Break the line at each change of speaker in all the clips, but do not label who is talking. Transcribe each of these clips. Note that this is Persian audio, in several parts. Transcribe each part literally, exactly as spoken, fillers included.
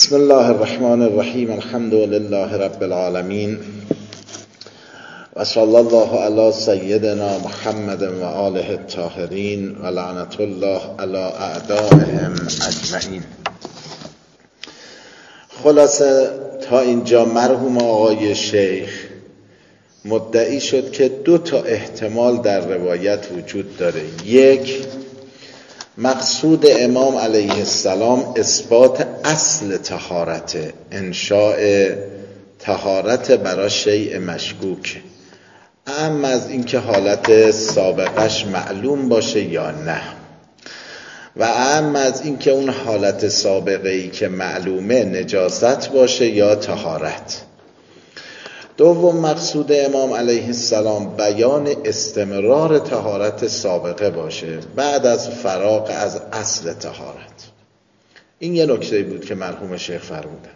بسم الله الرحمن الرحیم. الحمد لله رب العالمین و صلی الله علی سیدنا محمد و آله الطاهرین و لعنت الله علی اعدائهم اجمعین. خلاصه تا اینجا مرحوم آقای شیخ مدعی شد که دو تا احتمال در روایت وجود داره. یک، مقصود امام علیه السلام اثبات اصل طهارت، انشاء طهارت برای شیء مشکوک، اما از اینکه حالت سابقش معلوم باشه یا نه، و اما از اینکه اون حالت سابقه ای که معلومه نجاست باشه یا طهارت. دوم مقصود امام علیه السلام بیان استمرار طهارت سابقه باشه بعد از فراغ از اصل طهارت. این یه نکته بود که مرحوم شیخ فرمودن.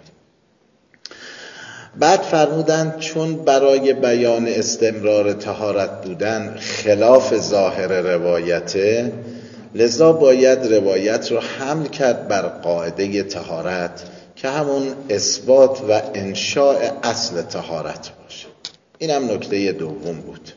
بعد فرمودن چون برای بیان استمرار طهارت بودن خلاف ظاهر روایته، لذا باید روایت رو حمل کرد بر قاعده طهارت که همون اثبات و انشاء اصل طهارت باشه. این هم نکته دوم بود.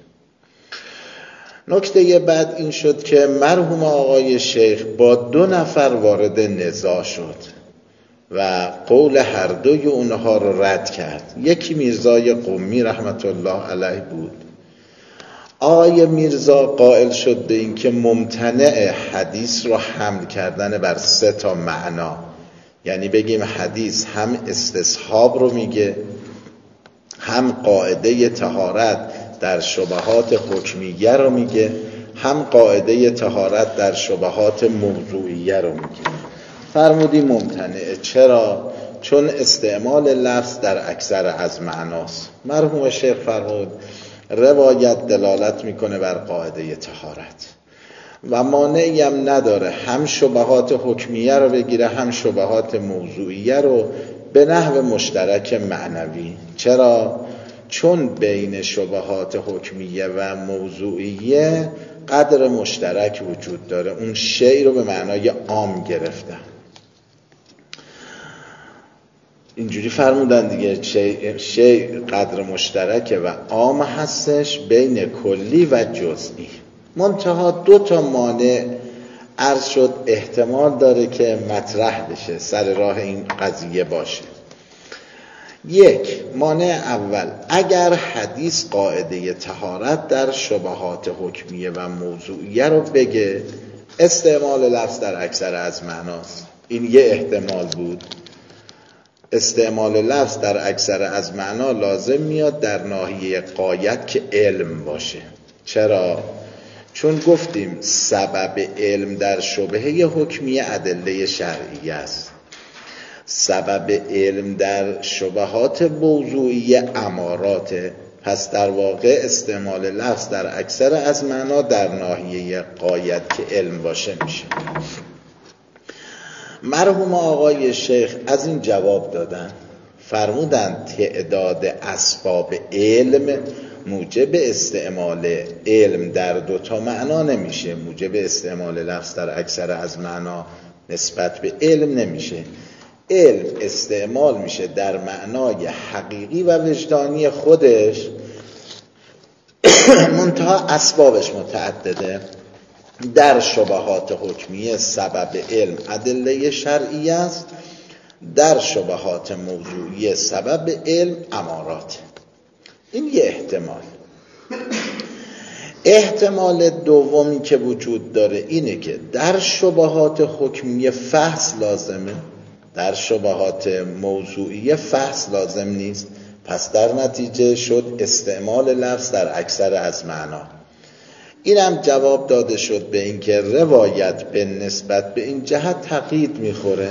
نکته بعد این شد که مرحوم آقای شیخ با دو نفر وارد نزاع شد و قول هر دوی اونها رو رد کرد. یکی میرزای قمی رحمت الله علیه بود. آقای میرزا قائل شد به این که ممتنع حدیث رو حمل کردن بر سه تا معنا، یعنی بگیم حدیث هم استصحاب رو میگه، هم قاعده طهارت در شبهات حکمیه رو میگه، هم قاعده طهارت در شبهات موضوعیه رو میگه. فرمودی ممتنعه. چرا؟ چون استعمال لفظ در اکثر از معناست. مرحوم شیخ فرمود روایت دلالت میکنه بر قاعده طهارت و مانعی هم نداره هم شبهات حکمیه رو بگیره هم شبهات موضوعیه رو به نحو مشترک معنوی. چرا؟ چون بین شبهات حکمیه و موضوعیه قدر مشترک وجود داره. اون شی رو به معنای عام گرفتن. اینجوری فرمودن دیگه، شی, شی قدر مشترک و عام هستش بین کلی و جزئی. منتها دو تا مانع عرض شد احتمال داره که مطرح بشه، سر راه این قضیه باشه. یک، مانع اول، اگر حدیث قاعده طهارت در شبهات حکمیه و موضوعیه رو بگه، استعمال لفظ در اکثر از معناست. این یه احتمال بود. استعمال لفظ در اکثر از معنا لازم میاد در ناحیه غایت که علم باشه. چرا؟ چون گفتیم سبب علم در شبهه حکمیه ادله شرعیه است، سبب علم در شبهات موضوعیه اماراته. پس در واقع استعمال لفظ در اکثر از معنا در ناحیه غایت که علم باشه میشه. مرحوم آقای شیخ از این جواب دادن، فرمودن تعداد اسباب علم موجب استعمال علم در دو تا معنا نمیشه. موجب استعمال لفظ در اکثر از معنا نسبت به علم نمیشه. علم استعمال میشه در معنای حقیقی و وجدانی خودش، منتها اسبابش متعدده. در شبهات حکمیه سبب علم ادله شرعی است، در شبهات موضوعی سبب علم امارات. این یه احتمال. احتمال دومی که وجود داره اینه که در شبهات حکمیه فحص لازمه، در شبهات موضوعی فحص لازم نیست. پس در نتیجه شد استعمال لفظ در اکثر از معنا. اینم جواب داده شد به اینکه روایت به نسبت به این جهت تقیید میخوره.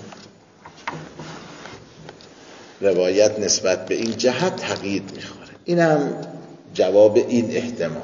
روایت نسبت به این جهت تقیید میخوره. اینم جواب این احتمال.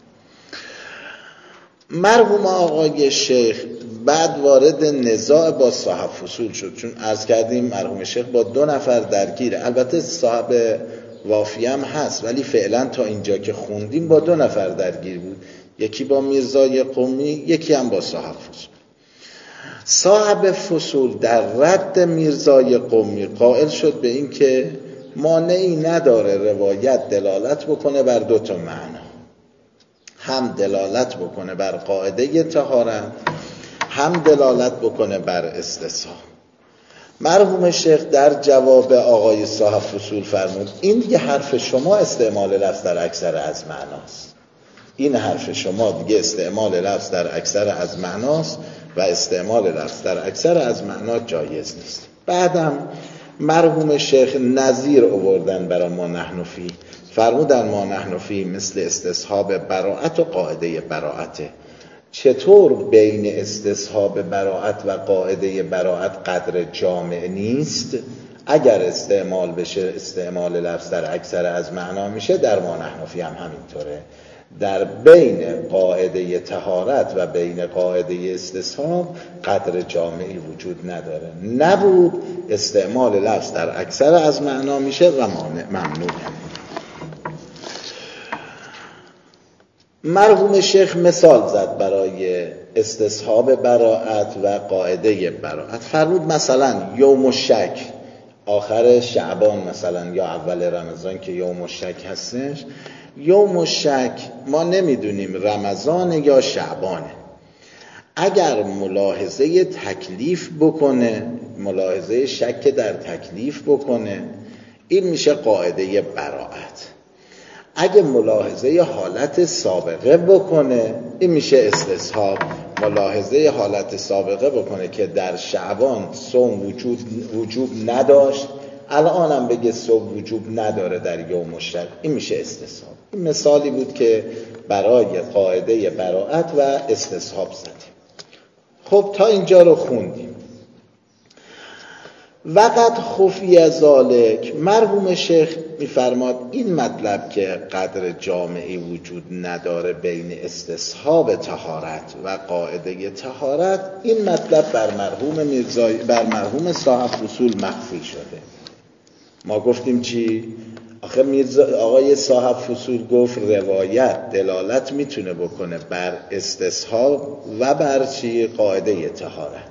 مرحوم آقای شیخ بعد وارد نزاع با صاحب فصول شد. چون عرض کردیم مرحوم شیخ با دو نفر درگیره. البته صاحب وافی هم هست، ولی فعلا تا اینجا که خوندیم با دو نفر درگیر بود. یکی با میرزای قمی، یکی هم با صاحب فصول. صاحب فصول در رد میرزای قمی قائل شد به این که مانعی نداره روایت دلالت بکنه بر دو تا معنا، هم دلالت بکنه بر قاعده طهارت، هم دلالت بکنه بر استصحاب. مرحوم شیخ در جواب آقای صاحب فصول فرمود این دیگه حرف شما استعمال لفظ در اکثر از معناست، این حرف شما دیگه استعمال لفظ در اکثر از معناست و استعمال لفظ در اکثر از معنا جایز نیست. بعدم مرحوم شیخ نظیر آوردن برای ما نحنفی، فرمودن ما نحنفی مثل استصحاب براءت و قاعده براءته. چطور بین استصحاب براءت و قاعده براءت قدر جامع نیست؟ اگر استعمال بشه استعمال لفظ در اکثر از معنا میشه، در ما نحنفی هم همینطوره. در بین قاعده طهارت و بین قاعده استصحاب قدر جامعی وجود نداره، نبود استعمال لفظ در اکثر از معنا میشه و ممنوع. مرحوم شیخ مثال زد برای استصحاب براءت و قاعده براءت، فرمود مثلا یوم الشک آخر شعبان مثلا یا اول رمضان که یوم الشک هستش، یوم الشک ما نمیدونیم رمضان یا شعبانه. اگر ملاحظه تکلیف بکنه، ملاحظه شک در تکلیف بکنه، این میشه قاعده براءت. اگه ملاحظه حالت سابقه بکنه، این میشه استصحاب. ملاحظه حالت سابقه بکنه که در شعبان صوم وجود وجوب نداشت، الان هم بگه صوم وجوب نداره در یوم الشک، این میشه استصحاب. این مثالی بود که برای قاعده براءت و استصحاب زدیم. خب تا اینجا رو خوندیم. وقت خفی ذالک، مرحوم شیخ میفرماد این مطلب که قدر جامعی وجود نداره بین استصحاب طهارت و قاعده طهارت، این مطلب بر مرحوم میرزای بر مرحوم صاحب فصول مخفی شده. ما گفتیم چی؟ آخه میرزا آقای صاحب فصول گفت روایت دلالت میتونه بکنه بر استصحاب و بر چی؟ قاعده طهارت.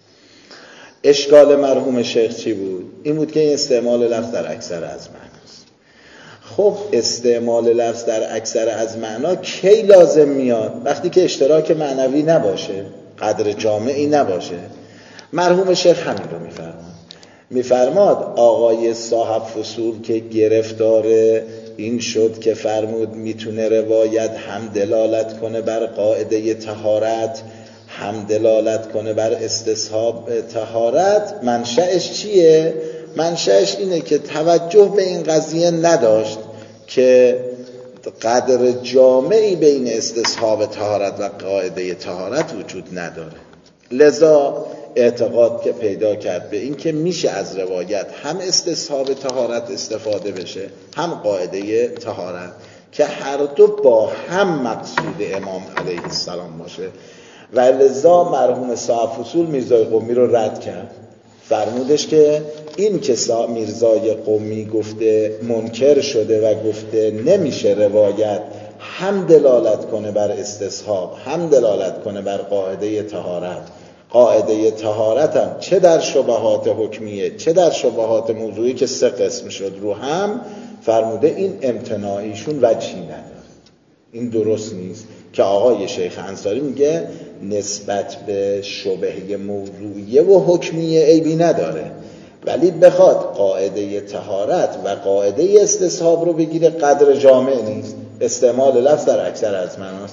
اشکال مرحوم شیخ چی بود؟ این بود که این استعمال لفظ در اکثر از معناست. خب استعمال لفظ در اکثر از معنا کی لازم میاد؟ وقتی که اشتراک معنوی نباشه، قدر جامعی نباشه. مرحوم شیخ همین رو میفرماد. میفرماد آقای صاحب فصول که گرفتار این شد که فرمود میتونه روایت هم دلالت کنه بر قاعده طهارت، هم دلالت کنه بر استصحاب طهارت. منشأش چیه؟ منشأش اینه که توجه به این قضیه نداشت که قدر جامعی بین استصحاب طهارت و قاعده طهارت وجود نداره. لذا اعتقاد که پیدا کرد به این که میشه از روایت هم استصحاب طهارت استفاده بشه، هم قاعده طهارت، که هر دو با هم مقصود امام علیه السلام باشه. و لذا مرحوم صاحب فصول میرزای قمی رو رد کرد. فرمودش که این که میرزای قمی گفته منکر شده و گفته نمیشه روایت هم دلالت کنه بر استصحاب هم دلالت کنه بر قاعده طهارت. قاعده طهارت هم چه در شبهات حکمیه چه در شبهات موضوعی که سه قسم شد رو هم، فرموده این امتناعیشون وجهی نداره، این درست نیست. که آقای شیخ انصاری میگه نسبت به شبهه موضوعیه و حکمیه عیبی نداره، ولی بخواد قاعده طهارت و قاعده استصحاب رو بگیره قدر جامع نیست، استعمال لفظ در اکثر از معناست.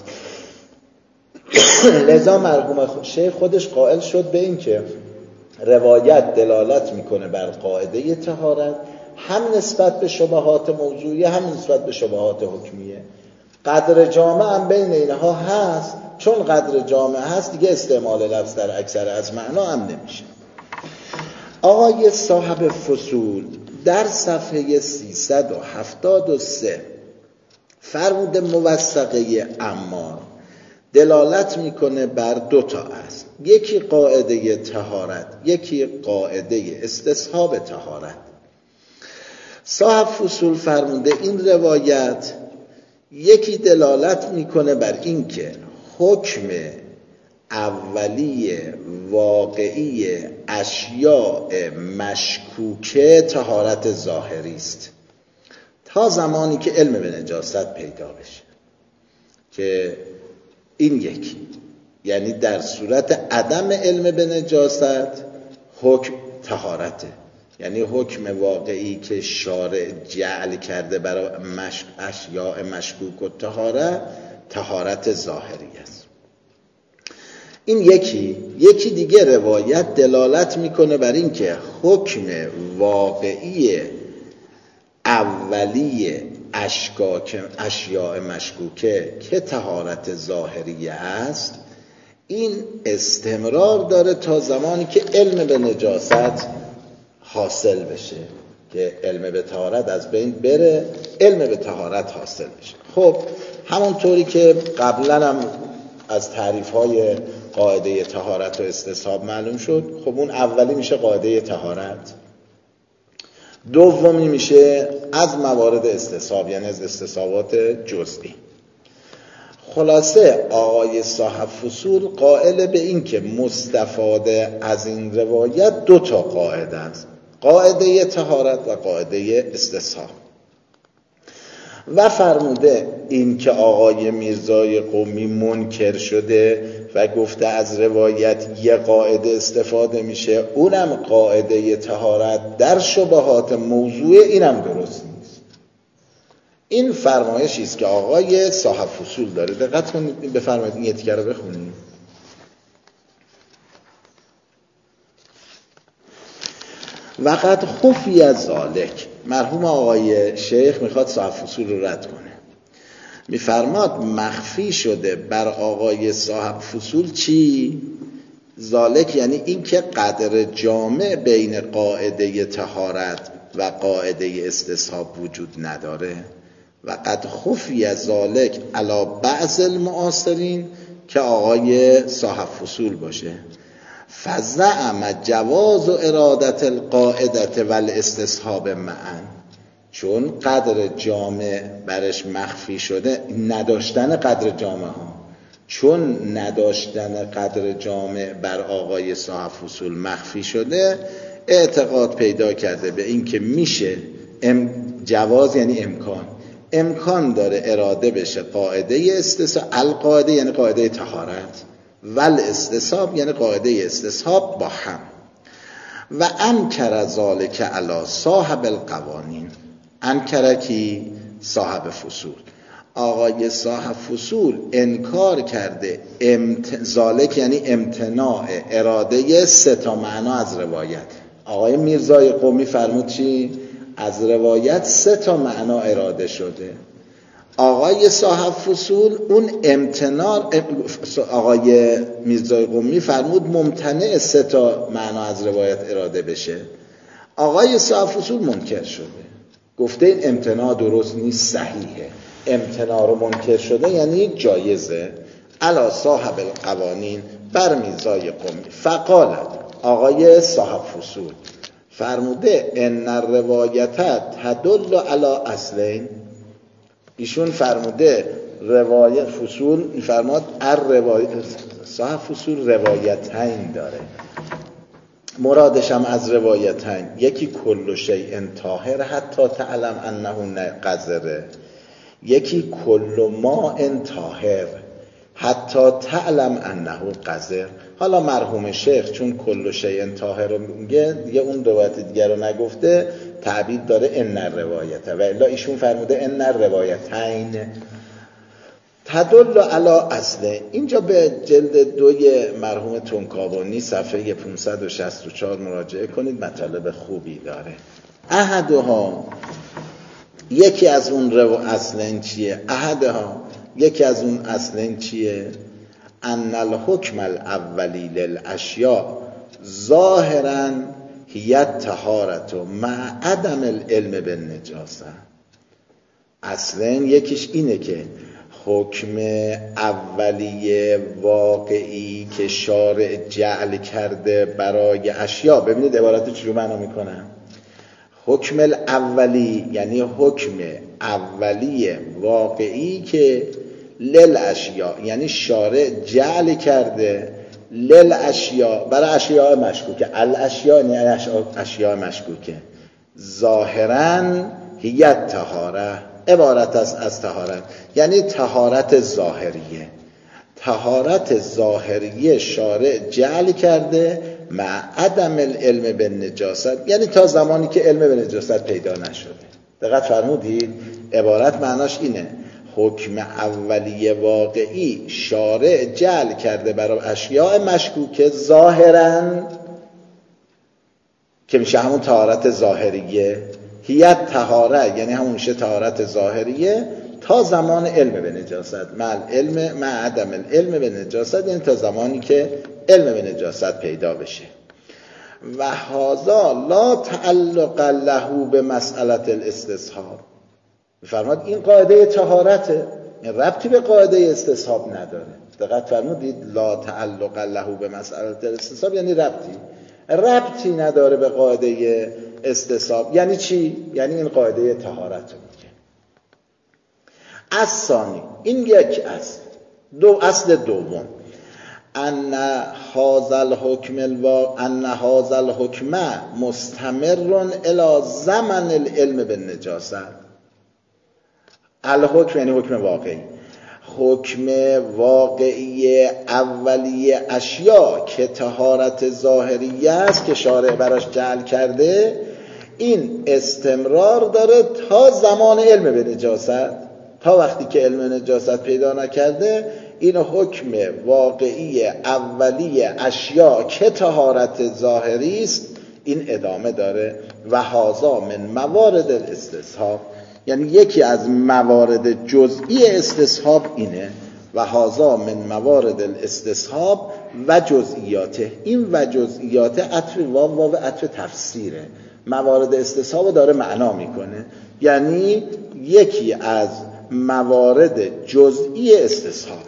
لذا مرحوم شیخ خودش قائل شد به این که روایت دلالت میکنه بر قاعده طهارت هم نسبت به شبهات موضوعیه هم نسبت به شبهات حکمیه. قدر جامع هم بین اینها هست، چون قدر جامع هست دیگه استعمال لفظ در اکثر از معنا هم نمیشه. آقای صاحب فصول در صفحه سیصد و هفتاد و سه فرمود موثقه عمار دلالت میکنه بر دو تا اصل، یکی قاعده طهارت یکی قاعده استصحاب طهارت. صاحب فصول فرموده این روایت یکی دلالت میکنه بر این که حکم اولی واقعی اشیاء مشکوکه طهارت ظاهری است، تا زمانی که علم به نجاست پیدا بشه، که این یکی، یعنی در صورت عدم علم به نجاست حکم طهارته، یعنی حکم واقعی که شارع جعل کرده برای مش... اشیاء مشکوک و طهارت، طهارت ظاهری است. این یکی. یکی دیگه روایت دلالت میکنه بر این که حکم واقعی اولی اشکاک اشیاء مشکوکه که طهارت ظاهری است، این استمرار داره تا زمانی که علم به نجاست حاصل بشه، که علم به طهارت از بین بره، علم به طهارت حاصل بشه. خب همونطوری که قبلا هم از تعریف‌های قاعده طهارت و استصحاب معلوم شد، خب اون اولی میشه قاعده طهارت، دومی میشه از موارد استصحاب، یعنی از استصحابات جزئی. خلاصه آقای صاحب فصول قائل به این که مستفاده از این روایت دو تا قاعده است، قاعده طهارت و قاعده استصحاب، و فرموده این که آقای میرزای قمی منکر شده و گفته از روایت یه قاعده استفاده میشه، اونم قاعده طهارت در شبهات موضوع، اینم درست نیست. این فرمایشی است که آقای صاحب فصول داره. دقت کنید، بفرمایید این یتیکه رو بخونید. وقت خفی از ذالک، مرحوم آقای شیخ میخواد صاحب فصول رو رد کنه، میفرماد مخفی شده بر آقای صاحب فصول چی؟ ذالک یعنی این که قدر جامع بین قاعده طهارت و قاعده استصحاب وجود نداره. و قد خفی از ذالک علی بعض المعاصرین، که آقای صاحب فصول باشه، فزعم جواز و ارادت القاعدت و الاستصحاب معا، چون قدر جامع برش مخفی شده، نداشتن قدر جامع ها، چون نداشتن قدر جامع بر آقای صاحب فصول مخفی شده، اعتقاد پیدا کرده به این که میشه ام جواز یعنی امکان امکان داره اراده بشه قاعده استصحاب، القاعده یعنی قاعده طهارت، ول استصحاب یعنی قاعده استصحاب با هم. و انکر ذالک علی صاحب القوانین، انکر کی؟ صاحب فصول. آقای صاحب فصول انکار کرده امت... ذالک یعنی امتناع اراده سه تا معنا از روایت. آقای میرزای قمی فرمود چی؟ از روایت سه تا معنا اراده شده. آقای صاحب فصول اون امتناع، آقای میرزای قمی فرمود ممتنع سه تا معنا از روایت اراده بشه. آقای صاحب فصول منکر شده، گفته این امتناع درست نیست، صحیحه. امتناع رو منکر شده یعنی جایزه. علی صاحب القوانین، بر میرزای قمی. فقال، آقای صاحب فصول فرموده ان الروایت تدل علی اصلین. ایشون فرموده روایت، فصول میفرماد ار روایت، صاحب فصول روایتین داره، مرادش هم از روایتین، یکی کل شیء طاهر حتی تعلم انه قذره، یکی کل ماء طاهر حتی تعلم انه قذر. حالا مرحوم شیخ چون کل شیء طاهر رو میگه دیگه، اون روایت دیگر رو نگفته، تعبیر داره ان روایت، و الا ایشون فرموده ان روایتین تدل علی اصل. اینجا به جلد دوی مرحوم تونکابونی صفحه پانصد و شصت و چهار مراجعه کنید، مطالب خوبی داره. احدها، یکی از اون رو اصلین چیه؟ احدها، یکی از اون اصلین چیه؟ ان الحکم الاولی للاشیاء ظاهرا هی طهارت مع عدم العلم بالنجاسه. اصلین یکیش اینه که حکم اولی واقعی که شارع جعل کرده برای اشیاء، ببینید عبارت چجور معنا میکنم. حکم الاولی یعنی حکم اولی واقعی که لل اشیاء، یعنی شارع جعل کرده للاشیاء برای اشیاء مشکوکه، الاشیاء یعنی اشیاء مشکوکه، ظاهرا هی طهاره، عبارت است از طهارت، یعنی طهارت ظاهریه. طهارت ظاهریه شارع جعل کرده مع عدم العلم به نجاست، یعنی تا زمانی که علم به نجاست پیدا نشده. دقت فرمودید؟ عبارت معناش اینه، حکم اولیه واقعی شارع جعل کرده برای اشیاء مشکوکه ظاهراً که میشه همون طهارت ظاهریه، هیت طهاره یعنی همون میشه طهارت ظاهریه تا زمان علم به نجاست، مع علم مع عدم العلم به نجاست، یعنی تا زمانی که علم به نجاست پیدا بشه. و هذا لا تعلق له به مسئله الاستصحاب. میفرماد این قاعده طهارته، این ربطی به قاعده استصحاب نداره. دقت فرمودید؟ لا تعلق له به مسئله الاستصحاب یعنی ربطی ربطی نداره به قاعده استصحاب. یعنی چی؟ یعنی این قاعده طهارت رو میگه. الثانی، این یک اصل. دو اصل دوم، ان هذا الحکم الواقع ان هذا الحکم مستمر الی زمن العلم بالنجاست. الحکم یعنی حکم واقعی، حکم واقعی اولیه اشیاء که طهارت ظاهریه است که شارع براش جعل کرده، این استمرار داره تا زمان علم به نجاست، تا وقتی که علم نجاست پیدا نکرده این حکم واقعی اولی اشیاء که طهارت ظاهری است این ادامه داره. و هذا من موارد الاستصحاب، یعنی یکی از موارد جزئی استصحاب اینه. و هذا من موارد الاستصحاب و جزئیاته، این و جزئیات عطف واو واو عطف تفسیره، موارد استصحاب داره معنا میکنه، یعنی یکی از موارد جزئی استصحاب.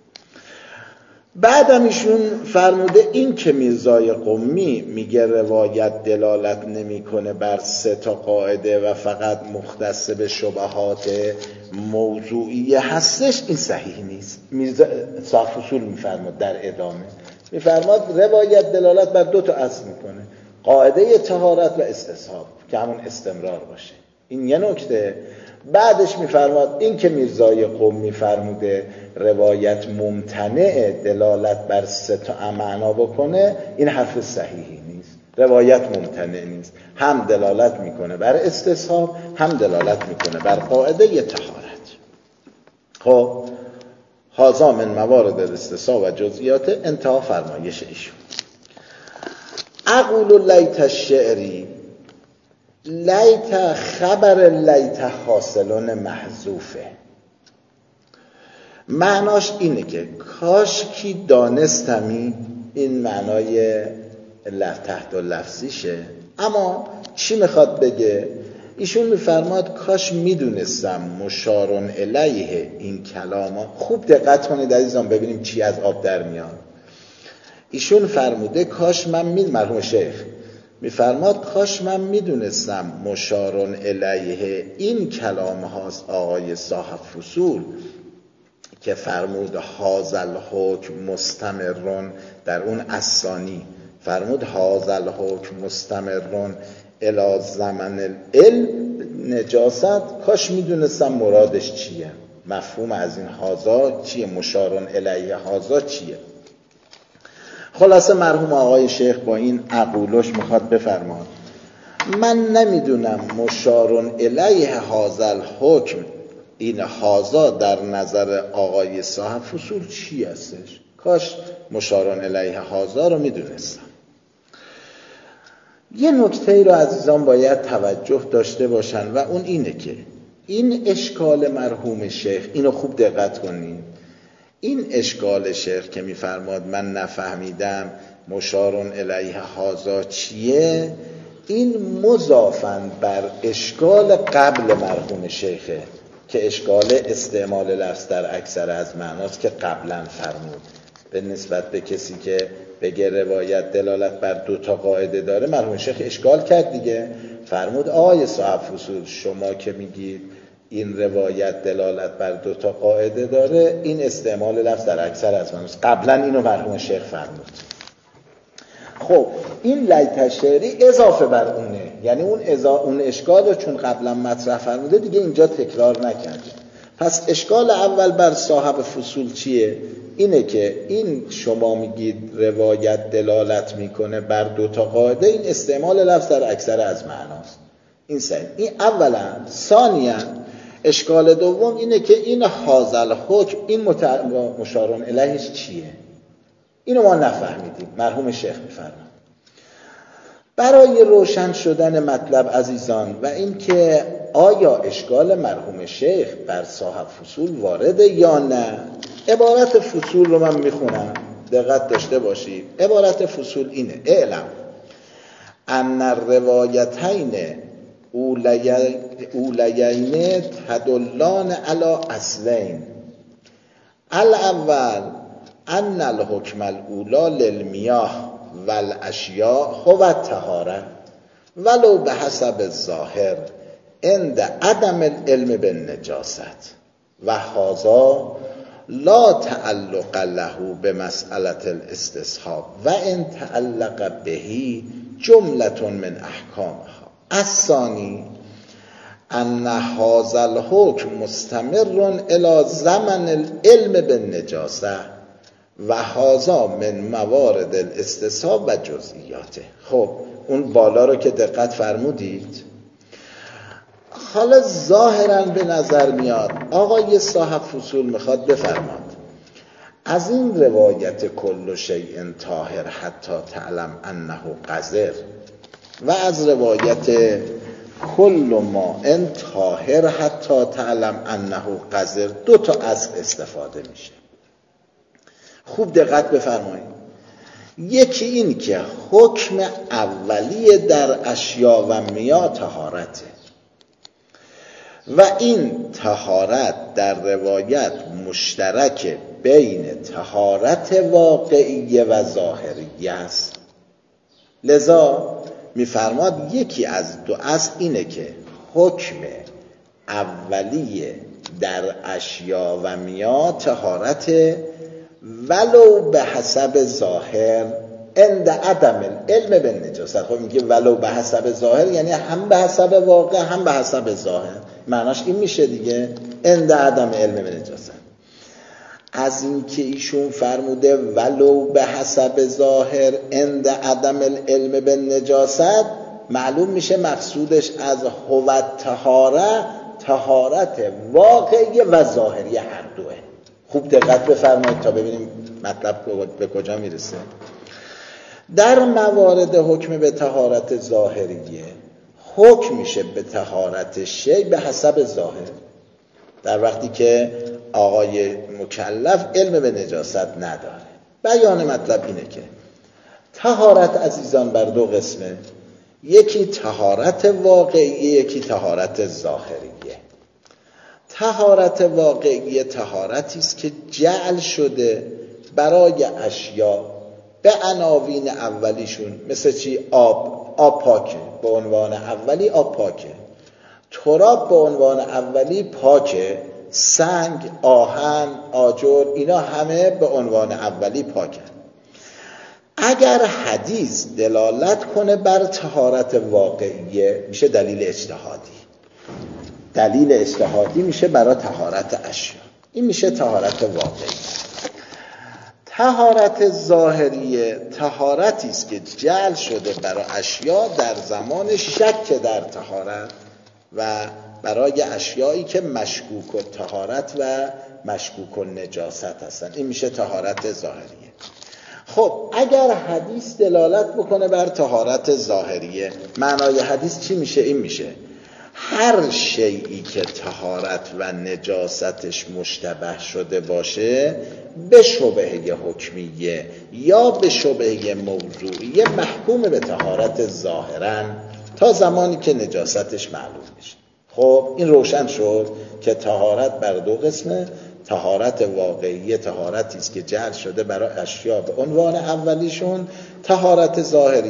بعدم ایشون فرموده این که میرزای قمی میگه روایت دلالت نمیکنه بر سه تا قاعده و فقط مختص به شبهات موضوعیه هستش، این صحیح نیست. میرزا صاحب اصول میفرماد در ادامه، میفرماد روایت دلالت بر دو تا اصل میکنه، قاعده طهارت و استصحاب که همون استمرار باشه. این یه نکته. بعدش میفرماد این که میرزای قمی فرموده روایت ممتنع دلالت بر سه تا معنا بکنه، این حرف صحیحی نیست. روایت ممتنع نیست، هم دلالت میکنه بر استصحاب هم دلالت میکنه بر قاعده طهارت. خب هذا من موارد الاستصحاب و جزئیات، انتها فرمایش ایشون. اقول لیت الشعری لیت خبر لیت حاصلون محذوفه. معناش اینه که کاش کی دانستمی، این معنای تحت لفظیشه. اما چی میخواد بگه؟ ایشون میفرماد کاش میدونستم مشارون الیه این کلاما. خوب دقت کنید عزیزان ببینیم چی از آب در میاد. ایشون فرموده کاش من می مرحوم شیخ میفرماد کاش من میدونستم مشارون الیه این کلام هاست آقای صاحب فصول که فرمود هازل حکم مستمرون، در اون الثانی فرمود هازل حکم مستمرون الی زمن العلم نجاست. کاش میدونستم مرادش چیه، مفهوم از این هازا چیه، مشارون الیه هازا چیه. خلاصه مرحوم آقای شیخ با این اقولش میخواد بفرماد من نمیدونم مشارون الیه هازل حکم، این هازا در نظر آقای صاحب فصول چی هستش. کاش مشارون الیه هازا رو میدونستم. یه نکته ای رو عزیزان باید توجه داشته باشن و اون اینه که این اشکال مرحوم شیخ، اینو خوب دقت کنید، این اشکال شیخ که میفرماد من نفهمیدم مشارون الیه هازا چیه، این مضافن بر اشکال قبل مرحوم شیخه که اشکال استعمال لفظ در اکثر از معناست که قبلا فرمود. به نسبت به کسی که بگه روایت دلالت بر دو تا قاعده داره، مرحوم شیخ اشکال کرد دیگه. فرمود آقای صاحب فصول شما که میگید این روایت دلالت بر دو تا قاعده داره، این استعمال لفظ در اکثر از منوس. قبلا اینو مرحوم شیخ فرمود. خب این لیت شعری اضافه بر اونه، یعنی اون ازا... اون اشکال رو چون قبلا مطرح فرموده دیگه اینجا تکرار نکرده. پس اشکال اول بر صاحب فصول چیه؟ اینه که این شما میگید روایت دلالت میکنه بر دو تا قاعده، این استعمال لفظ در اکثر از معناست. این صحیح. این اولا. ثانیا اشکال دوم اینه که این حاصل حکم این مت... مشارون الیهش چیه؟ اینو ما نفهمیدیم. مرحوم شیخ میفرماید برای روشن شدن مطلب عزیزان و اینکه آیا اشکال مرحوم شیخ بر صاحب فصول وارده یا نه، عبارت فصول رو من میخونم، دقت داشته باشید. عبارت فصول اینه: اعلم ان الروایتین اولیین تدلان علی اصلین. الاول ان الحکم الاولا للمیاه والاشیاء هو الطهاره ولو به حسب الظاهر عند عدم العلم بالنجاست و هذا لا تعلق له بمسألة الاستصحاب و ان تعلق بهی جملة من احکامها. الثانی ان هذا الحکم مستمر الى زمن العلم بالنجاسه و هذا من موارد الاستصحاب و جزئیاته. خب اون بالا رو که دقت فرمودید، حالا ظاهرا به نظر میاد آقای صاحب فصول میخواد بفرماد از این روایت کل شیء طاهر حتی تعلم انه قذر و از روایت کل ماء طاهر حتی تعلم انه قذر دو تا از استفاده میشه. خوب دقت بفرمایید. یکی این که حکم اولیه در اشیا و میاه طهارته و این طهارت در روایت مشترک بین طهارت واقعیه و ظاهریه است. لذا میفرماد یکی از دو اصل اینه که حکم اولیه در اشیا و میاه طهارت ولو به حسب ظاهر عند عدم العلم بالنجاست. خب میگه ولو به حسب ظاهر یعنی هم به حسب واقع هم به حسب ظاهر، معناش این میشه دیگه عند عدم علم بالنجاست. از این که ایشون فرموده ولو به حسب ظاهر عند عدم العلم بالنجاست، معلوم میشه مقصودش از هو طهاره طهارت واقعی و ظاهری هر دوه. خوب دقت بفرمایید تا ببینیم مطلب به کجا میرسه. در موارد حکم به طهارت ظاهریه حکم میشه به طهارت شی به حسب ظاهر، در وقتی که آقای مکلف علم به نجاست نداره. بیان مطلب اینه که طهارت عزیزان بر دو قسمه، یکی طهارت واقعی، یکی طهارت ظاهریه. طهارت واقعی طهارتی است که جعل شده برای اشیا به عناوین اولیشون، مثل چی؟ آب، آب پاکه به عنوان اولی، آب پاکه. تراب به عنوان اولی پاکه. سنگ، آهن، آجر، اینا همه به عنوان اولی پاکه. اگر حدیث دلالت کنه بر طهارت واقعیه میشه دلیل اجتهادی. دلیل اجتهادی میشه برای طهارت اشیا، این میشه طهارت واقعی. طهارت ظاهریه طهارتی است که جعل شده برای اشیا در زمان شک در طهارت و برای اشیایی که مشکوک الطهارت و مشکوک النجاست هستند، این میشه طهارت ظاهریه. خب اگر حدیث دلالت بکنه بر طهارت ظاهریه، معنای حدیث چی میشه؟ این میشه هر شیئی که طهارت و نجاستش مشتبه شده باشه به شبهه حکمیه یا به شبهه موضوعیه محکوم به طهارت ظاهرا تا زمانی که نجاستش معلوم میشه. خب این روشن شد که طهارت بر دو قسمه. طهارت واقعی طهارتی است که جعل شده برای اشیا به عنوان اولیشون، طهارت ظاهریه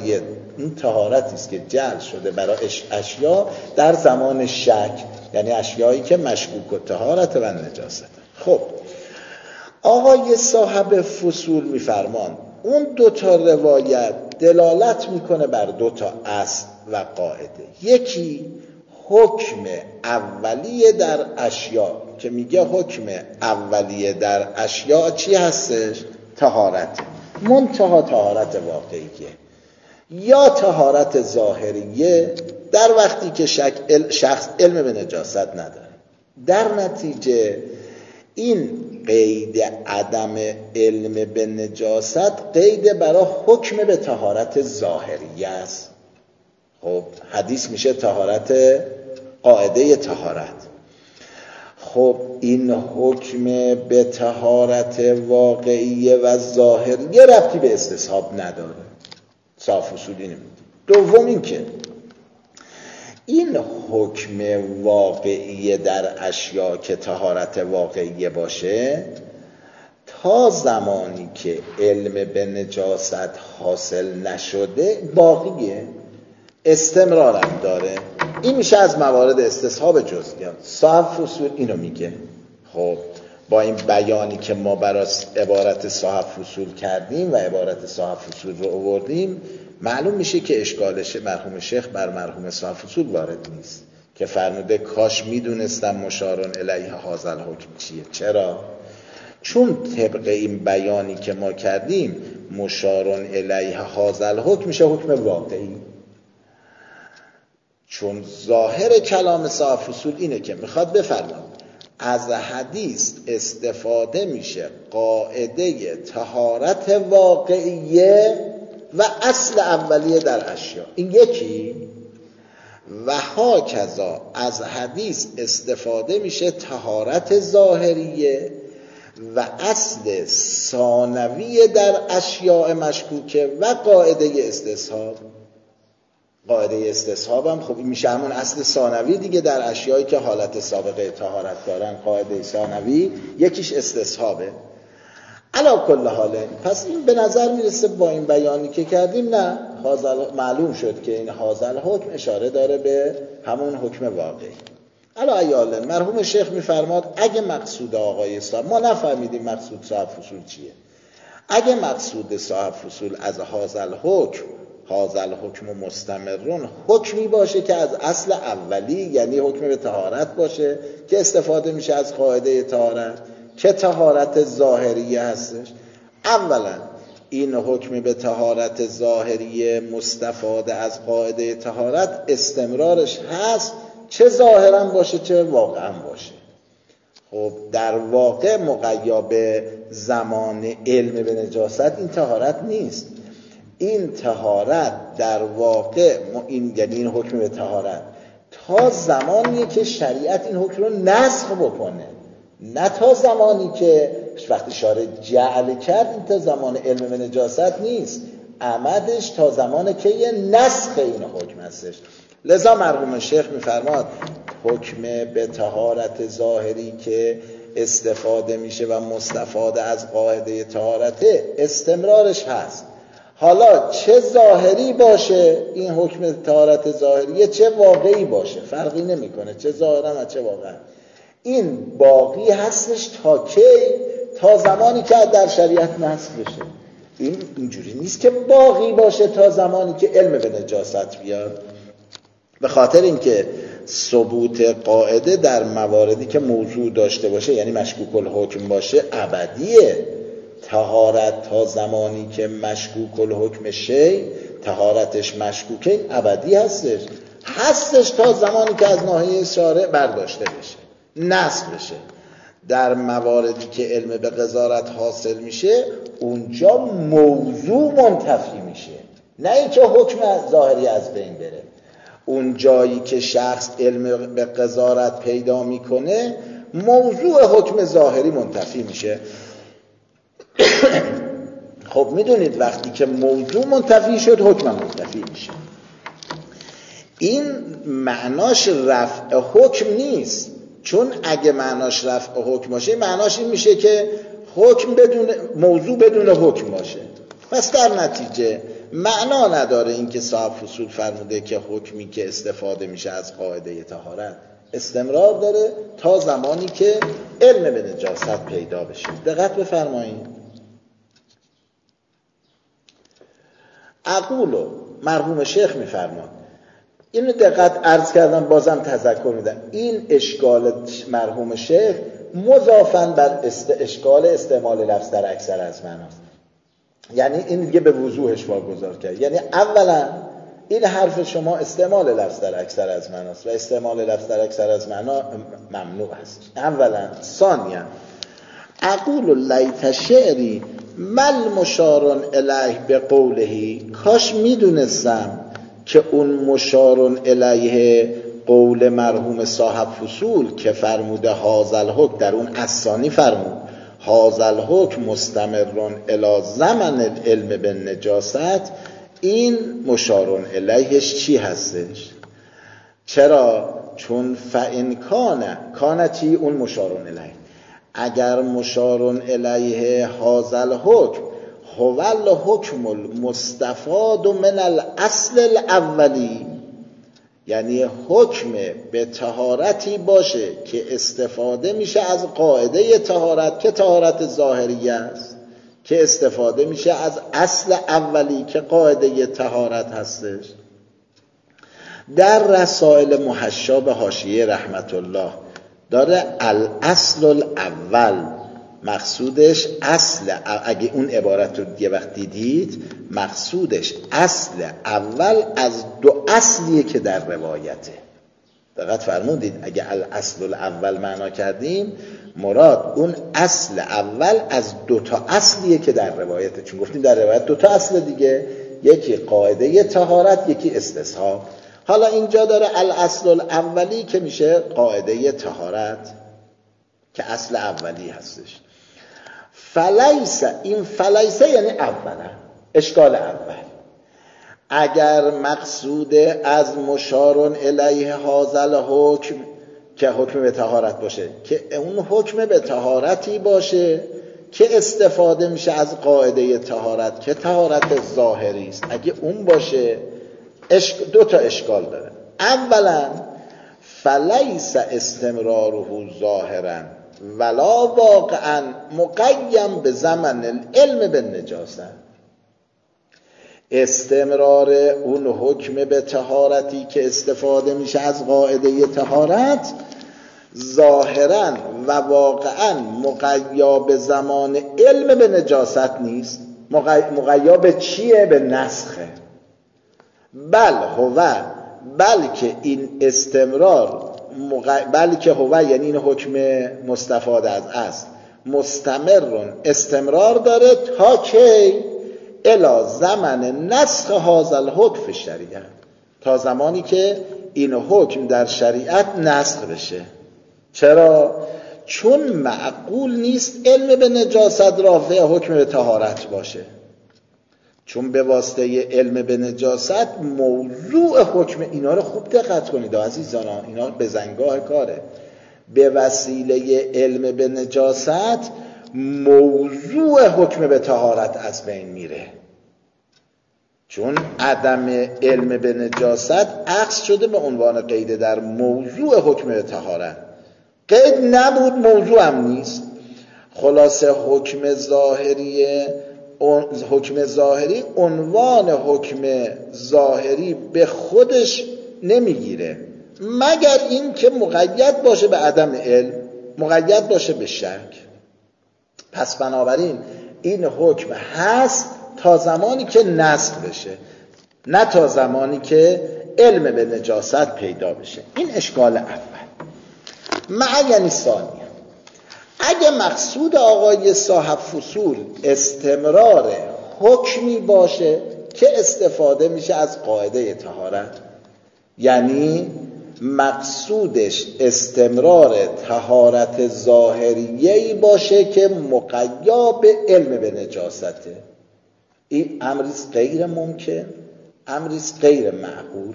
این طهارتی است که جعل شده برای اشیا در زمان شک، یعنی اشیایی که مشکوک و طهارت و نجاست. خب آقای صاحب فصول میفرمان اون دو تا روایت دلالت میکنه بر دو تا اصل و قاعده. یکی حکم اولیه در اشیا که میگه حکم اولیه در اشیا چی هستش؟ طهارت، منتها طهارت واقعیه یا طهارت ظاهریه در وقتی که شک شخص علم به نجاست نداره. در نتیجه این قید عدم علم به نجاست قید برای حکم به طهارت ظاهریه است. خب حدیث میشه طهارت قاعده طهارت. خب این حکم به طهارت واقعیه و ظاهریه ربطی به استصحاب نداره. صاف اصولی نمیده. دوم این که این حکم واقعی در اشیا که طهارت واقعی باشه تا زمانی که علم به نجاست حاصل نشده باقیه، استمرارم داره. این میشه از موارد استصحاب جزئیات. صاحب فصول اینو میگه. خب با این بیانی که ما برای عبارت صاحب فصول کردیم و عبارت صاحب فصول رو آوردیم معلوم میشه که اشکالش مرحوم شیخ بر مرحوم صاحب فصول وارد نیست که فرموده کاش میدونستم مشارون الیه هذا الحکم چیه. چرا؟ چون طبق این بیانی که ما کردیم مشارون الیه هذا الحکم میشه حکم واقعی. چون ظاهر کلام صاحب فصول اینه که میخواد بفرماید از حدیث استفاده میشه قاعده طهارت واقعیه و اصل اولیه در اشیا. این یکی. و ها کذا از حدیث استفاده میشه طهارت ظاهریه و اصل ثانویه در اشیاء مشکوکه و قاعده استصحاب. قاعده استصحاب هم خب این میشه همون اصل ثانوی دیگه در اشیایی که حالت سابقه طهارت دارن. قاعده ثانوی یکیش استصحابه. علا کل حاله پس این به نظر میرسه با این بیانی که کردیم نه حاضر معلوم شد که این حاضر حکم اشاره داره به همون حکم واقعی. علا ایاله مرحوم شیخ میفرماد اگه مقصود آقای صاحب ما نفهمیدیم مقصود صاحب فصول چیه، اگه مقصود صاحب فصول از حاضر حکم حاضر حکم مستمرون حکمی باشه که از اصل اولی یعنی حکم به طهارت باشه که استفاده میشه از قاعده طهارت که طهارت ظاهریه هستش. اولا این حکم به طهارت ظاهریه مستفاده از قاعده طهارت استمرارش هست چه ظاهرا باشه چه واقعا باشه. خب در واقع مقید به زمان علم به نجاست این طهارت نیست. این طهارت در واقع این یعنی این حکم به طهارت تا زمانیه که شریعت این حکم رو نسخ بکنه، نه تا زمانی که وقتی شارع جعل کرد این تا زمان علم به نجاست نیست، عمدش تا زمانی که یه نسخ این حکم هستش. لذا مرحوم شیخ میفرماد حکم به طهارت ظاهری که استفاده میشه و مستفاده از قاعده طهارته استمرارش هست. حالا چه ظاهری باشه این حکم طهارت ظاهریه چه واقعی باشه فرقی نمیکنه، چه ظاهرا و چه واقعا این باقی هستش تا کی؟ تا زمانی که در شریعت نسخ بشه. این اینجوری نیست که باقی باشه تا زمانی که علم به نجاست بیاد. به خاطر اینکه ثبوت قاعده در مواردی که موضوع داشته باشه یعنی مشکوک الحکم باشه ابدیه. طهارت تا زمانی که مشکوک الحکم شی طهارتش مشکوکه ابدی هستش هستش تا زمانی که از ناحیه شارع برداشته بشه نسخ بشه. در مواردی که علم به قضاوت حاصل میشه اونجا موضوع منتفی میشه، نه اینکه حکم ظاهری از بین بره. اون جایی که شخص علم به قضاوت پیدا میکنه موضوع حکم ظاهری منتفی میشه. خب میدونید وقتی که موضوع منتفی شد حکم منتفی میشه. این معناش رفع حکم نیست، چون اگه معناش رفع حکم باشه معناش این میشه که حکم بدون موضوع بدون حکم باشه. پس در نتیجه معنا نداره اینکه صاحب فصول فرموده که حکمی که استفاده میشه از قاعده طهارت استمرار داره تا زمانی که علم به نجاست پیدا بشه. دقت بفرمایید. اقولو مرحوم شیخ میفرماد، اینو دقت عرض کردم بازم تذکر میدم، این اشکال مرحوم شیخ مضافاً بر است اشکال استعمال لفظ در اکثر از معناست. یعنی این دیگه به وضوحش واگذار کرد. یعنی اولا این حرف شما استعمال لفظ در اکثر از معناست و استعمال لفظ در اکثر از معنا ممنوع است. اولا. ثانیا اقول لیت شعری مل مشارون الیه به قولهی، کاش میدونستم که اون مشارون الیه قول مرحوم صاحب فصول که فرموده هازل حکم، در اون الثانی فرمود هازل حکم مستمرون الی زمن علم به نجاست، این مشارون الیهش چی هستش؟ چرا؟ چون فإن کانه کانه چی؟ اون مشارون الیه. اگر مشارون الیه هازل حکم هوال حکم المستفاد من الاصل الاولی، یعنی حکم به طهارتی باشه که استفاده میشه از قاعده طهارت که طهارت ظاهریه است، که استفاده میشه از اصل اولی که قاعده طهارت هستش. در رسائل محشا به حاشیه رحمت الله داره الاصل الاول، مقصودش اصل، اگه اون عبارت رو یه وقت دیدید مقصودش اصل اول از دو اصلیه که در روایته. دقت فرمودید اگه الاصل الاول معنا کردیم مراد اون اصل اول از دو تا اصلیه که در روایته، چون گفتیم در روایت دو تا اصل دیگه، یکی قاعده طهارت یکی استصحاب. حالا اینجا داره الاصل الاولی که میشه قاعده طهارت که اصل اولی هستش. فلیس، این فلیس یعنی اولا، اشکال اول. اگر مقصود از مشارون الیه هازل حکم که حکم به طهارت باشه، که اون حکم به طهارتی باشه که استفاده میشه از قاعده طهارت که طهارت ظاهری است، اگه اون باشه دو تا اشکال داره. اولا فلیس استمراره ظاهرا ولا واقعا مقیم به زمن العلم به نجاست. استمرار اون حکم به طهارتی که استفاده میشه از قاعده طهارت ظاهرا و واقعا مقیا به زمان علم به نجاست نیست. مقیا به چیه؟ به نسخه. بل هو، بلکه این استمرار مق... بلکه هو یعنی این حکم مستفاد از اصل مستمرون استمرار داره تا که الی زمن نسخ هازل حکم فی شریعت، تا زمانی که این حکم در شریعت نسخ بشه. چرا؟ چون معقول نیست علم به نجاست رافع حکم به طهارت باشه، چون به واسطه علم به نجاست موضوع حکم، اینا رو خوب دقت کنید عزیزان، اینا به زنگاه کاره، به وسیله علم به نجاست موضوع حکم به طهارت از بین میره، چون عدم علم به نجاست عکس شده به عنوان قید در موضوع حکم به طهارت. قید نبود موضوع هم نیست. خلاصه حکم ظاهری حکم ظاهری عنوان حکم ظاهری به خودش نمیگیره مگر این که مقید باشه به عدم علم، مقید باشه به شک. پس بنابراین این حکم هست تا زمانی که نسخ بشه، نه تا زمانی که علم به نجاست پیدا بشه. این اشکال اول. مع یعنی ثانیه، اگه مقصود آقای صاحب فصول استمرار حکمی باشه که استفاده میشه از قاعده طهارت، یعنی مقصودش استمرار طهارت ظاهریه‌ای باشه که مقیا به علم به نجاسته، این امریست غیر ممکن، امریست غیر معقول.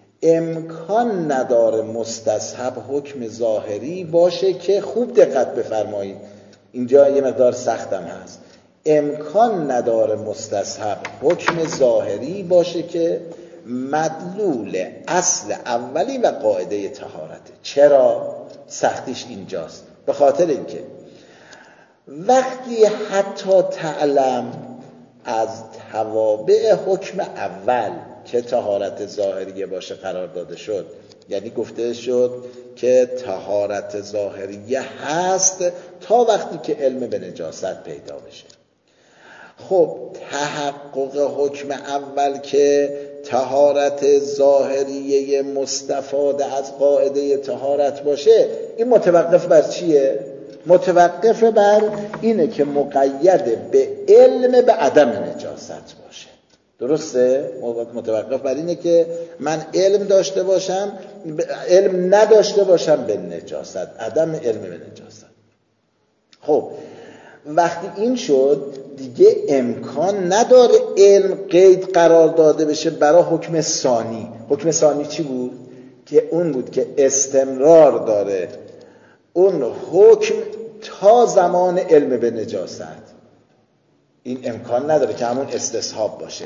امکان نداره مستصحب حکم ظاهری باشه که، خوب دقت بفرمایید اینجا یه مقدار سختم هست، امکان نداره مستصحب حکم ظاهری باشه که مدلول اصل اولی و قاعده طهارته. چرا؟ سختیش اینجاست. به خاطر اینکه وقتی حتی تعلم از توابع حکم اول که طهارت ظاهریه باشه قرار داده شد، یعنی گفته شد که طهارت ظاهریه هست تا وقتی که علم به نجاست پیدا بشه. خب تحقق حکم اول که طهارت ظاهریه مستفاده از قاعده طهارت باشه، این متوقف بر چیه؟ متوقف بر اینه که مقید به علم به عدم نجاست باشه. درسته؟ متوقف بر اینه که من علم داشته باشم، علم نداشته باشم به نجاست، عدم علم به نجاست. خب وقتی این شد دیگه امکان نداره علم قید قرار داده بشه برای حکم ثانی. حکم ثانی چی بود؟ که اون بود که استمرار داره اون حکم تا زمان علم به نجاست. این امکان نداره که همون استصحاب باشه.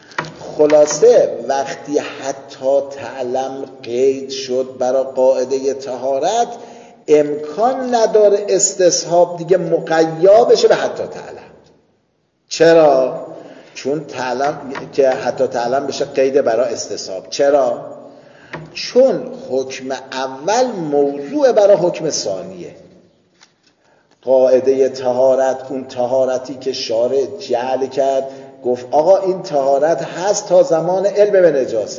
خلاصه وقتی حتی تعلم قید شد برای قاعده طهارت، امکان نداره استصحاب دیگه مقید بشه به حتی تعلم. چرا؟ چون تعلم که حتی تعلم بشه قید برای استصحاب. چرا؟ چون حکم اول موضوع برای حکم ثانیه. قاعده طهارت، اون طهارتی که شارع جعل کرد، گفت آقا این طهارت هست تا زمان علم به نجاست.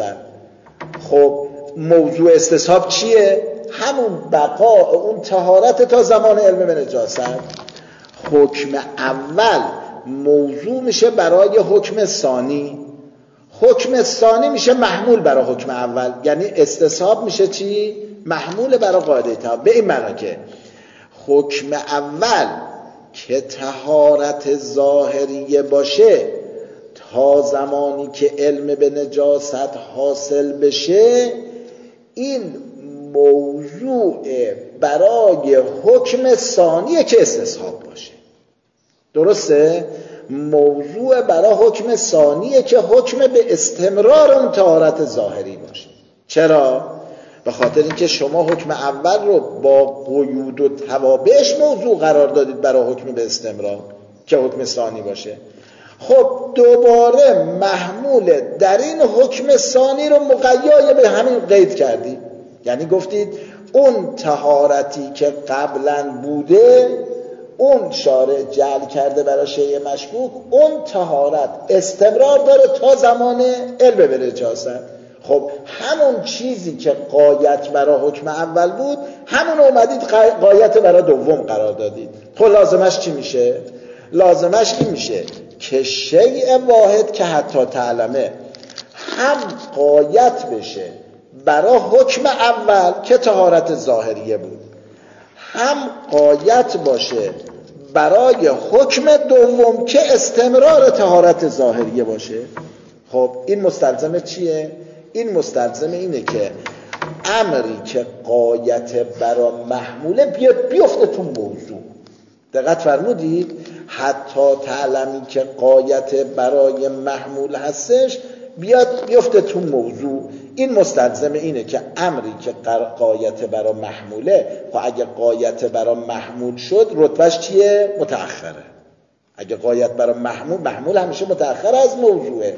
خب موضوع استصحاب چیه؟ همون بقا اون طهارت تا زمان علم به نجاست. حکم اول موضوع میشه برای حکم ثانی، حکم ثانی میشه محمول برای حکم اول. یعنی استصحاب میشه چی؟ محمول برای قاعده طهارت. به این معنی که حکم اول که طهارت ظاهریه باشه تا زمانی که علم به نجاست حاصل بشه، این موضوع برای حکم ثانیه که استصحاب باشه. درسته؟ موضوع برای حکم ثانیه که حکم به استمرار اون طهارت ظاهری باشه. چرا؟ به خاطر اینکه شما حکم اول رو با قیود و توابعش موضوع قرار دادید برای حکم به استمرار که حکم ثانی باشه. خب دوباره محمول در این حکم ثانی رو مقید به همین قید کردید. یعنی گفتید اون طهارتی که قبلا بوده، اون شارع جعل کرده برای شیء مشکوک، اون طهارت استمرار داره تا زمان علم به نجاست. خب همون چیزی که غایت برای حکم اول بود، همون اومدید غایت برای دوم قرار دادید. خب لازمش چی میشه؟ لازمش این میشه که شیء واحد که حتی تعلمه هم غایت بشه برای حکم اول که طهارت ظاهریه بود، هم غایت باشه برای حکم دوم که استمرار طهارت ظاهریه باشه. خب این مستلزم چیه؟ این مستلزم اینه که امری که غایت برای محموله بیاد بیفته تو موضوع. دقت فرمودید؟ حتی تعلمی که غایت برای محمول هستش بیاد بیفته تو موضوع. این مستلزم اینه که امری که غایت برای محموله، خب اگه غایت برای محمول شد رتبهش چیه؟ متأخره. اگه غایت برای محمول، محمول همیشه متأخر از موضوعه.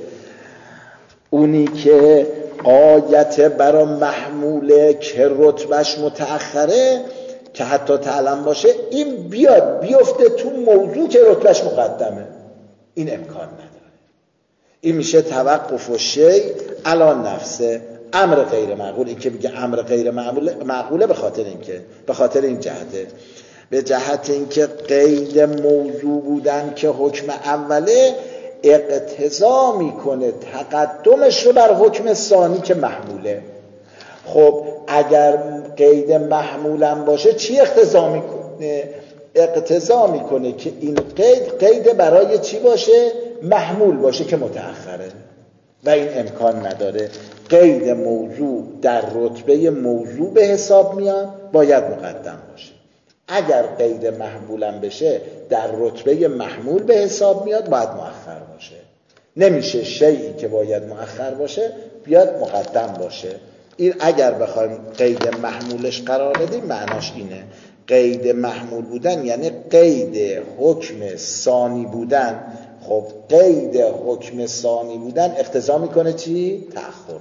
اونی که غایت برای محموله که رتبهش متأخره که حتی تعلم باشه، این بیاد بیفته تو موضوع که رتبهش مقدمه. این امکان نداره. این میشه توقف و شیء علی نفسه، امر غیر معقول. این که میگه امر غیر معقوله به خاطر اینکه به خاطر این جهته، به جهت اینکه قید موضوع بودن که حکم اوله اقتضا میکنه تقدمش رو بر حکم ثانی که محموله. خب اگر قید محمولم باشه چی اقتضا میکنه؟ اقتضا میکنه که این قید قید برای چی باشه؟ محمول باشه که متأخره. و این امکان نداره. قید موضوع در رتبه موضوع به حساب میاد، باید مقدم باشه. اگر قید محمولم بشه در رتبه محمول به حساب میاد، باید مؤخر باشه. نمیشه شیئی که باید مؤخر باشه بیاد مقدم باشه. این اگر بخوایم قید محمولش قرار بدیم معناش اینه. قید محمول بودن یعنی قید حکم ثانی بودن. خب قید حکم ثانی بودن اقتضا میکنه چی؟ تأخر.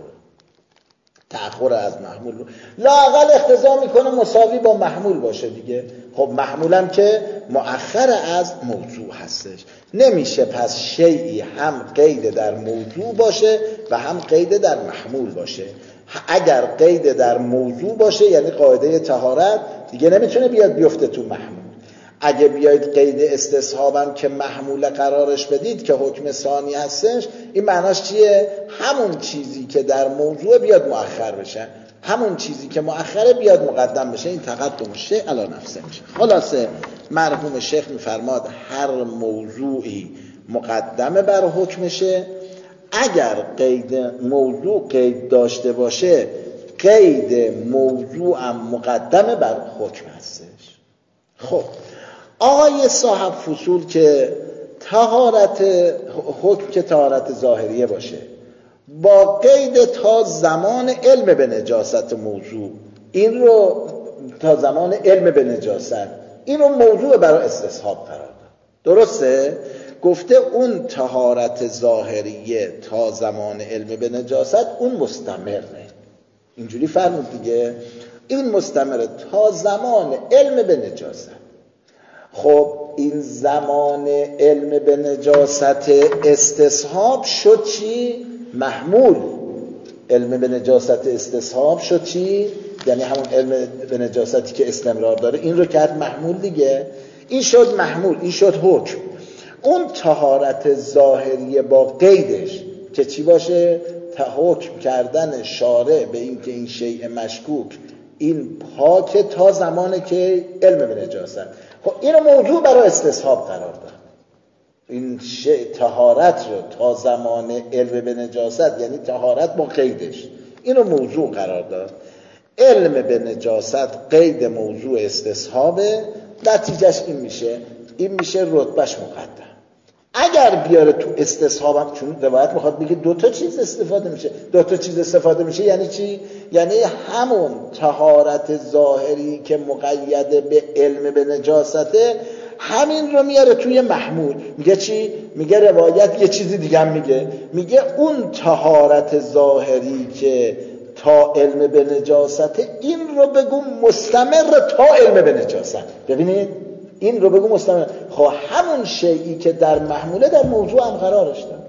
تأخر از محمول لااقل اقتضا میکنه مساوی با محمول باشه دیگه. خب محمولم که مؤخر از موضوع هستش. نمیشه پس شیئی هم قید در موضوع باشه و هم قید در محمول باشه. اگر قید در موضوع باشه یعنی قاعده طهارت دیگه نمیتونه بیاد بیفته تو محمول. اگه بیاید قید استصحابم که محمول قرارش بدید که حکم ثانی هستش، این معناش چیه؟ همون چیزی که در موضوع بیاد مؤخر بشه، همون چیزی که مؤخره بیاد مقدم بشه. این تقدم شیء علی نفسه میشه. خلاصه مرحوم شیخ میفرماد هر موضوعی مقدمه بر حکمشه. اگر قید موضوع قید داشته باشه، قید موضوع هم مقدمه بر حکم هستش. خب آقای صاحب فصول که طهارت حکم که طهارت ظاهریه باشه با قید تا زمان علم به نجاست موضوع، این رو تا زمان علم به نجاست این رو موضوع برای استصحاب قرار داد. درسته؟ گفته اون طهارت ظاهریه تا زمان علم به نجاست اون مستمره. اینجوری فرمود دیگه، این مستمره تا زمان علم به نجاست. خب این زمان علم به نجاست استصحاب شد چی؟ محمول. علم به نجاست استصحاب شد چی؟ یعنی همون علم به نجاستی که استمرار داره، این رو کرد محمول دیگه. این شد محمول، این شد حکم. اون طهارت ظاهریه با قیدش که چی باشه؟ حکم کردن شارع به این که این شیء مشکوک این پاک تا زمانی که علم به نجاست. خب اینو موضوع برای استصحاب قرار داد. این شیء طهارت رو تا زمان علم به نجاست یعنی طهارت با قیدش، اینو موضوع قرار داد. علم به نجاست قید موضوع استصحابه، نتیجهش این میشه این میشه رتبهش مقدم. اگر بیاره تو استصحابم، چون روایت میخواد بگه دو تا چیز استفاده میشه، دو تا چیز استفاده میشه یعنی چی؟ یعنی همون طهارت ظاهری که مقید به علم به نجاسته همین رو میاره توی محمول. میگه چی؟ میگه روایت یه چیزی دیگه هم میگه، میگه اون طهارت ظاهری که تا علم به نجاسته این رو بگو مستمر تا علم به نجاست. ببینید این رو بگو مستمر. خب همون شیئی که در محموله در موضوع هم قرارش داده.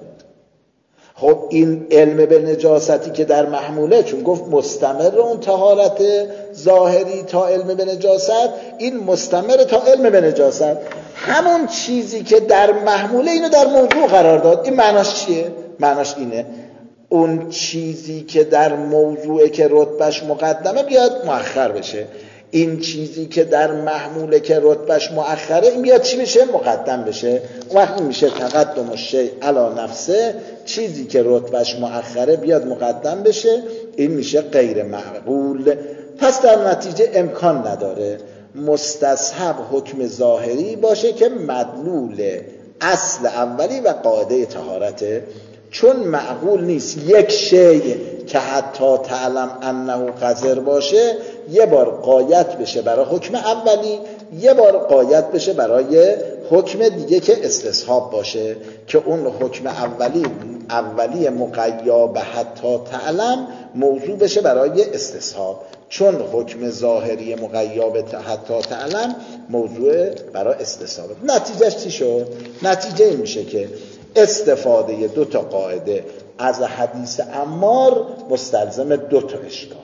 خب این علم به نجاستی که در محموله چون گفت مستمر اون طهارت ظاهری تا علم به نجاست، این مستمر تا علم به نجاست. همون چیزی که در محموله اینو در موضوع قرار داد. این معناش چیه؟ معناش اینه اون چیزی که در موضوع که رتبهش مقدمه بیاد مؤخر بشه، این چیزی که در محموله که رتبهش مؤخره این بیاد چی بشه؟ مقدم بشه. اون وقت این میشه تقدم الشیء علی نفسه. چیزی که رتبهش مؤخره بیاد مقدم بشه، این میشه غیر معقول. پس در نتیجه امکان نداره مستصحب حکم ظاهری باشه که مدلول اصل اولی و قاعده طهارته، چون معقول نیست یک شیء که حتی تعلم انه قذر باشه یه بار قایت بشه برای حکم اولی، یه بار قایت بشه برای حکم دیگه که استصحاب باشه، که اون حکم اولی اولی مقیا به حتی تعلم موضوع بشه برای استصحاب، چون حکم ظاهری مقیا به حتی تعلم موضوع برای استصحاب. نتیجهش چی شد؟ نتیجه این میشه که استفاده دو تا قاعده از حدیث عمار مستلزم دو تا اشکاله.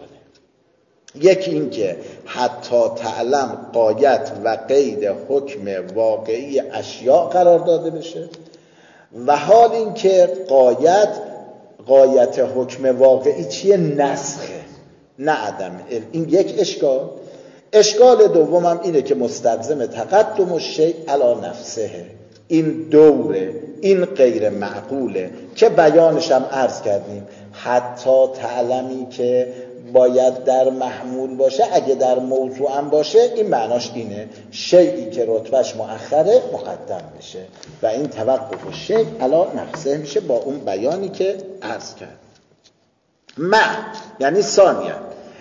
یکی این که حتی تعلم قایت و قید حکم واقعی اشیاء قرار داده بشه، و حال این که قایت قایت حکم واقعی چیه؟ نسخه، نه عدم. این یک اشکال. اشکال دومم اینه که مستلزم تقدم الشیء علی نفسه. این دوره، این غیر معقوله که بیانش هم عرض کردیم. حتی تعلمی که باید در محمول باشه، اگه در موضوع هم باشه این معناش اینه شیئی که رتبهش مؤخره مقدم میشه و این توقف و شیء علی نفسه میشه با اون بیانی که عرض کرد. مع یعنی ثانیا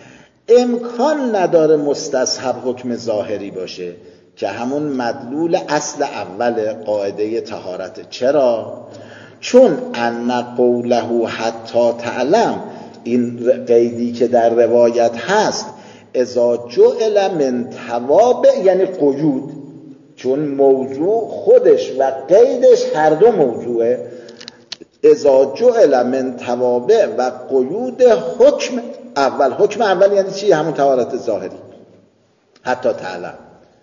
امکان نداره مستصحب حکم ظاهری باشه که همون مدلول اصل اول قاعده طهارت. چرا؟ چون ان قوله حتی تعلم، این قیدی که در روایت هست اذا جعل من توابع یعنی قیود، چون موضوع خودش و قیدش هر دو موضوعه. اذا جعل من توابع و قیود حکم اول، حکم اول یعنی چی؟ همون طهارت ظاهری. حتی تعلم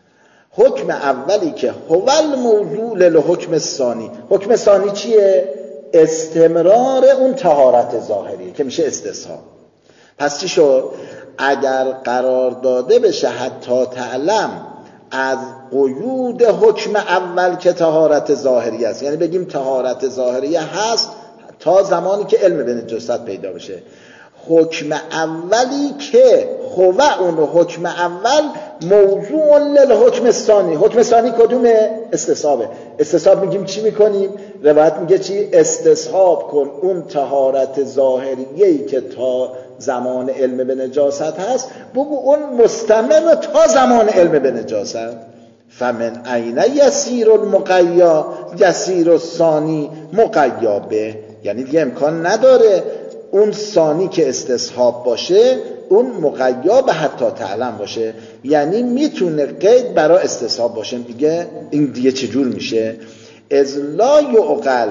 حکم اولی که هو الموضوع للحکم ثانی. حکم ثانی چیه؟ استمرار اون طهارت ظاهری که میشه استصحاب. پس چی شد؟ اگر قرار داده بشه حتی تعلم از قیود حکم اول که طهارت ظاهری است، یعنی بگیم طهارت ظاهری هست تا زمانی که علم به نجاست پیدا بشه، حکم اولی که هو اون حکم اول موضوع للحکم ثانی. حکم ثانی کدومه؟ استصحابه. استصحاب میگیم چی میکنیم؟ روایت میگه چی؟ استصحاب کن اون طهارت ظاهریه‌ای که تا زمان علم به نجاست هست، بگو اون مستمر تا زمان علم به نجاست. فمن عین یسیر المقیا یسیر الثانی مقیا به، یعنی دیگه امکان نداره اون ثانی که استصحاب باشه اون مقیا به حتی تعلم باشه، یعنی میتونه قید برای استصحاب باشه. دیگه این دیگه چجور میشه؟ از لا یعقل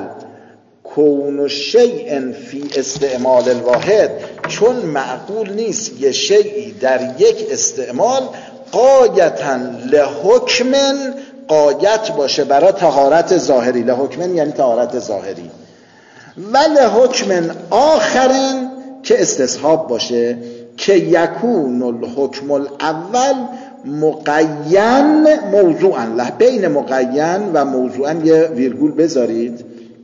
کون شیء فی استعمال الواحد، چون معقول نیست یه شیئی در یک استعمال قایتا لحکم قایت باشه برای طهارت ظاهری. لحکم یعنی طهارت ظاهری، ولی حکم آخرین که استصحاب باشه که یکون الحکم الاول مقین موضوعا له. بین مقین و موضوعا یه ویرگول بذارید.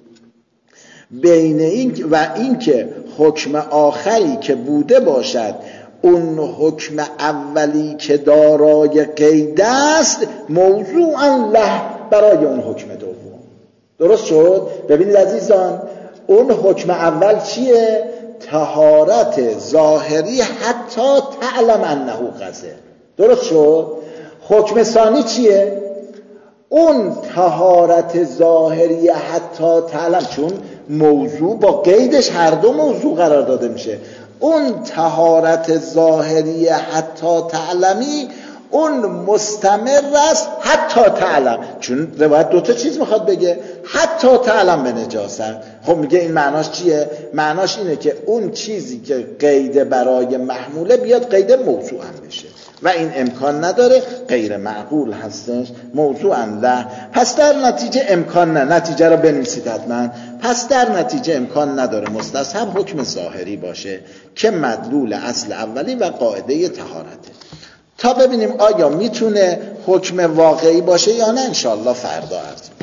بین این و این که حکم آخری که بوده باشد اون حکم اولی که دارای قید است موضوعا له برای اون حکم دوم. درست شد؟ ببینید عزیزان، اون حکم اول چیه؟ طهارت ظاهری حتی تعلم انه غزه. درست شد؟ حکم ثانی چیه؟ اون طهارت ظاهری حتی تعلم، چون موضوع با قیدش هر دو موضوع قرار داده میشه. اون طهارت ظاهری حتی تعلمی اون مستمر است حتی تعلم، چون روایت دوتا چیز میخواد بگه، حتی تعلم به نجاست. خب میگه این معناش چیه؟ معناش اینه که اون چیزی که قید برای محموله بیاد قید موضوع هم بشه و این امکان نداره، غیر معقول هستش، موضوعا له. پس در نتیجه امکان نه، نتیجه رو بنویسید حتما. پس در نتیجه امکان نداره مستصحب حکم ظاهری باشه که مدلول اصل اولی و قاعده طهارته. تا ببینیم آیا میتونه حکم واقعی باشه یا نه، انشالله فردا عرض